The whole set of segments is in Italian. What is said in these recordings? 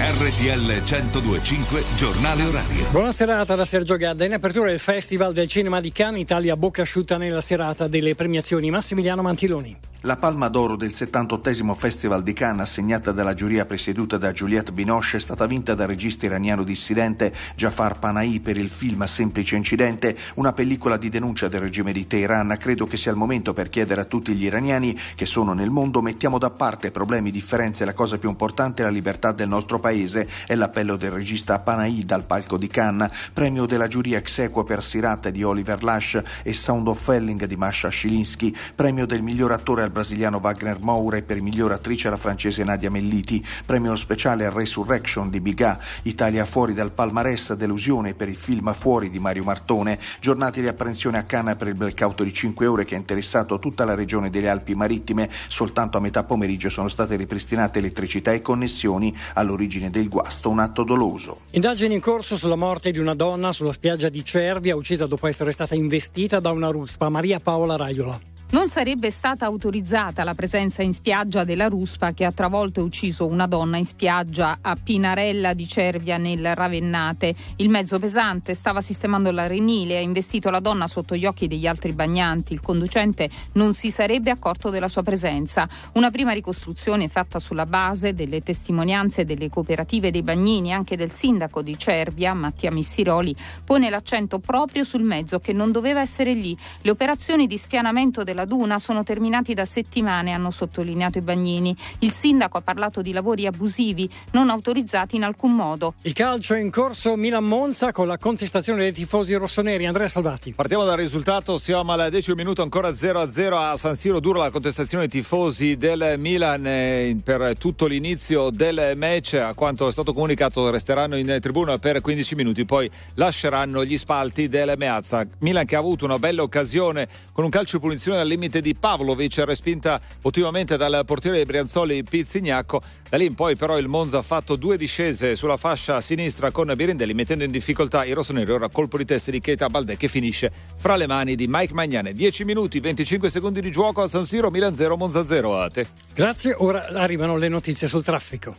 RTL 102.5 Giornale Orario. Buona serata da Sergio Gadda. In apertura del Festival del Cinema di Cannes, Italia a bocca asciutta nella serata delle premiazioni. Massimiliano Mantiloni. La Palma d'Oro del 78° Festival di Cannes, assegnata dalla giuria presieduta da Juliette Binoche, è stata vinta dal regista iraniano dissidente Jafar Panahi per il film Semplice Incidente, una pellicola di denuncia del regime di Teheran. Credo che sia il momento per chiedere a tutti gli iraniani che sono nel mondo: mettiamo da parte problemi, differenze, la cosa più importante è la libertà del nostro paese. È l'appello del regista Panahi dal palco di Cannes. Premio della giuria ex equo per Sirat di Oliver Lash e Sound of Felling di Masha Shilinsky. Premio del miglior attore al brasiliano Wagner Moura e per miglior attrice alla francese Nadia Melliti. Premio speciale al Resurrection di Biga. Italia fuori dal palmarès, delusione per il film Fuori di Mario Martone. Giornate di apprensione a Cannes per il blackout di 5 ore che ha interessato tutta la regione delle Alpi Marittime. Soltanto a metà pomeriggio sono state ripristinate elettricità e connessioni. All'origine del guasto un atto doloso. Indagini in corso sulla morte di una donna sulla spiaggia di Cervia, uccisa dopo essere stata investita da una ruspa. Maria Paola Raiola. Non sarebbe stata autorizzata la presenza in spiaggia della ruspa che ha travolto e ucciso una donna in spiaggia a Pinarella di Cervia nel Ravennate. Il mezzo pesante stava sistemando l'arenile e ha investito la donna sotto gli occhi degli altri bagnanti. Il conducente non si sarebbe accorto della sua presenza. Una prima ricostruzione fatta sulla base delle testimonianze delle cooperative dei bagnini e anche del sindaco di Cervia, Mattia Missiroli, pone l'accento proprio sul mezzo che non doveva essere lì. Le operazioni di spianamento della duna sono terminati da settimane, hanno sottolineato i bagnini. Il sindaco ha parlato di lavori abusivi non autorizzati in alcun modo. Il calcio è in corso Milan-Monza con la contestazione dei tifosi rossoneri. Andrea Salvati. Partiamo dal risultato, siamo al 10° minuto, ancora 0-0 a San Siro. Dura la contestazione dei tifosi del Milan per tutto l'inizio del match. A quanto è stato comunicato resteranno in tribuna per 15 minuti, poi lasceranno gli spalti del Meazza. Milan che ha avuto una bella occasione con un calcio di punizione al limite di Pavlovic, respinta ottimamente dal portiere dei Brianzoli Pizzignacco. Da lì in poi però il Monza ha fatto 2 discese sulla fascia sinistra con Birindelli, mettendo in difficoltà i rossoneri. Ora colpo di testa di Keita Baldé che finisce fra le mani di Mike Magnane. 10 minuti 25 secondi di gioco al San Siro. Milan 0 Monza 0. A te. Grazie, ora arrivano le notizie sul traffico.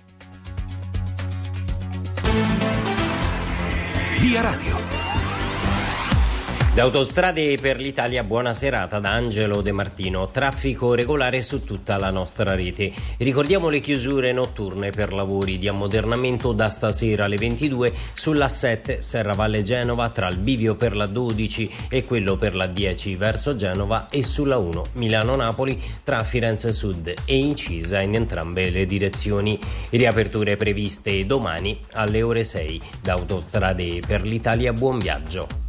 Via Radio. Da Autostrade per l'Italia, buona serata da Angelo De Martino. Traffico regolare su tutta la nostra rete. Ricordiamo le chiusure notturne per lavori di ammodernamento da stasera alle 22 sulla 7 Serravalle Genova tra il bivio per la 12 e quello per la 10 verso Genova e sulla 1 Milano-Napoli tra Firenze Sud e Incisa in entrambe le direzioni. Riaperture previste domani alle ore 6. Da Autostrade per l'Italia, buon viaggio.